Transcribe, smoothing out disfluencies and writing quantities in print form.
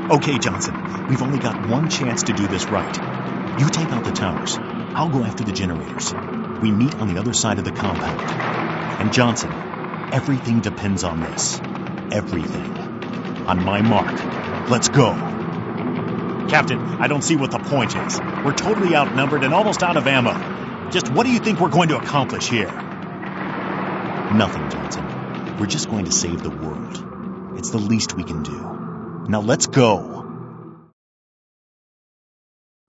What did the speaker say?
Okay, Johnson, we've only got one chance to do this right. You take out the towers. I'll go after the generators. We meet on the other side of the compound. And Johnson, everything depends on this. Everything. On my mark. Let's go. Captain, I don't see what the point is. We're totally outnumbered and almost out of ammo. Just what do you think we're going to accomplish here? Nothing, Johnson. We're just going to save the world. It's the least we can do. Now let's go.